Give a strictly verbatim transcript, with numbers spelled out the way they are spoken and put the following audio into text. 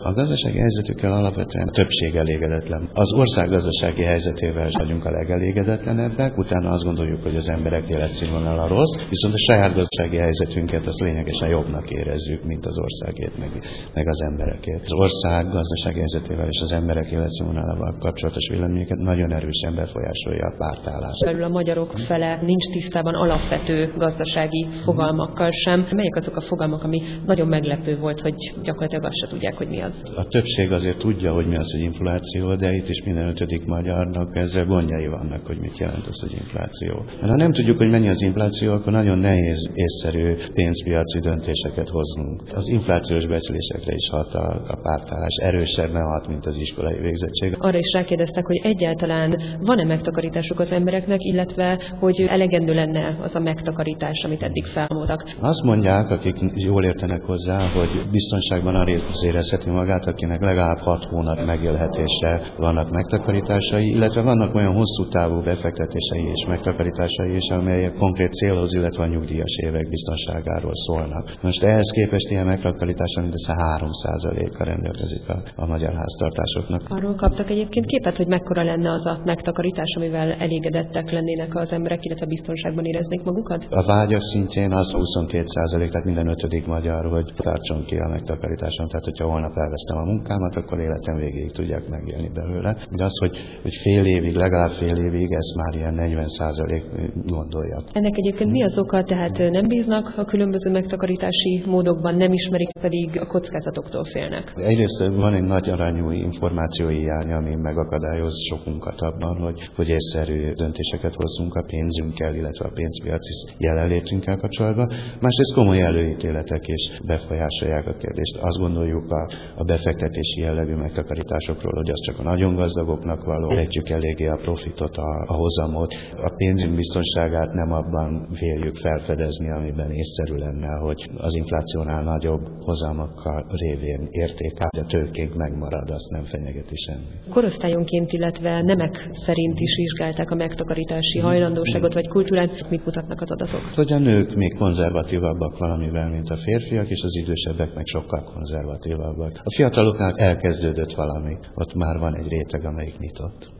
A gazdasági helyzetükkel alapvetően a többség elégedetlen. Az ország gazdasági helyzetével vagyunk a legelégedetlenebbek, utána azt gondoljuk, hogy az emberek életszínvonala rossz, viszont a saját gazdasági helyzetünket azt lényegesen jobbnak érezzük, mint az országét, meg, meg az emberekét. Az ország gazdasági helyzetével és az emberek életszínvonalával kapcsolatos véleményeket nagyon erősen befolyásolja a pártállás. Belül a magyarok fele nincs tisztában alapvető gazdasági fogalmakkal sem. Melyek azok a fogalmak, ami nagyon meglepő volt, hogy gyakorlatilag azt se tudják, hogy mi az? A többség azért tudja, hogy mi az, hogy infláció, de itt is minden ötödik magyarnak ezzel gondjai vannak, hogy mit jelent az, hogy infláció. Ha nem tudjuk, hogy mennyi az infláció, akkor nagyon nehéz észszerű pénzpiaci döntéseket hoznunk. Az inflációs becslésekre is hat a, a pártállás, erősebben hat, mint az iskolai végzettség. Arra is rákérdeztek, hogy egyáltalán van-e megtakarításuk az embereknek, illetve hogy elegendő lenne az a megtakarítás, amit eddig felmondtak. Azt mondják, akik jól értenek hozzá, hogy biztonságban arra érezheti magát, akinek legalább hat hónap megélhetésre vannak megtakarításai, illetve vannak olyan hosszú távú befektetései és megtakarításai is, amelyek konkrét célhoz, illetve a nyugdíjas évek biztonságáról szólnak. Most ehhez képest ilyen megtakarításra mindössze három százalékkal rendelkezik a, a magyar háztartásoknak. Arról kaptak egyébként képet, hogy mekkora lenne az a megtakarítás, amivel elégedettek lennének az emberek, illetve biztonságban éreznék magukat? A vágyak szintjén az huszonkét százalék, tehát minden ötödik magyar, hogy tartson ki a megtakarításon. Tehát, hogyha holnap elvesztem a munkámat, akkor életem végéig tudják megélni belőle. De az, hogy, hogy fél évig, legalább fél évig, ezt már ilyen negyven százalék gondolja. Ennek egyébként mi az oka? Tehát nem bíznak a különböző megtakarítási módokban, nem ismerik, pedig a kockázatoktól félnek. Egyrészt van egy nagy arányú információi hiány, ami megakadályoz sokunkat abban, hogy, hogy észszerű döntéseket hozzunk a pénzünkkel, illetve a pénzpiaci jelenlétünkkel kapcsolatban. Másrészt komoly előítéletek is befolyásolják a kérdést. Azt gondoljuk a, a befektetési jellegű megtakarításokról, hogy az csak a nagyon gazdagoknak való, vetjük eléggé a profitot, a, a hozamot. A pénzünk biztonságát nem abban véljük felfedezni, amiben észszerű lenne, hogy az inflációnál nagyobb hozamokkal révén értékát, de tőkénk megmarad, azt nem fenyegeti semmi. Korosztályonként, illetve nemek szerint is vizsgálták a megtakarítási hajlandóságot vagy kultúrát. Mit mutatnak az adatok? Hogy a nők még konzervatívabbak valamivel, mint a férfiak, és az idősebbek meg sokkal konzervatívabbak. A fiataloknál elkezdődött valami, ott már van egy réteg, amelyik nyitott.